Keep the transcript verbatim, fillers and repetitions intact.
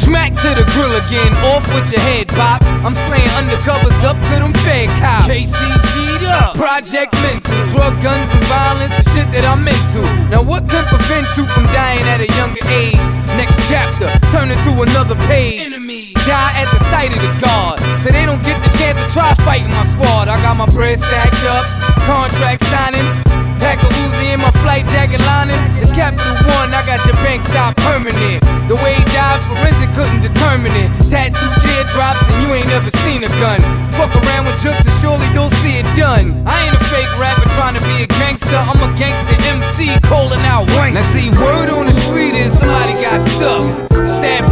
Smack to the grill again, off with your head, bop. I'm slaying undercovers up to them fed cops. K C G'd up, Project Mental. Drug, guns, and violence, the shit that I'm into. Now what can prevent you from dying at a younger age? Next chapter, turn into another page. Enemies die at the sight of the guard, so they don't get the chance to try fighting my squad. I got my bread stacked up, contract signing, pack a Uzi in my flight jacket lining. It's Capital One, I got your bank stop permanent. The way he died, forensic couldn't determine it. Tattoo teardrops and you ain't never seen a gun. Fuck around with jokes and surely you'll see it done. I ain't a fake rapper trying to be a gangster, I'm a gangster M C calling out rank. Now see, word on the street is somebody got stuck, stabbed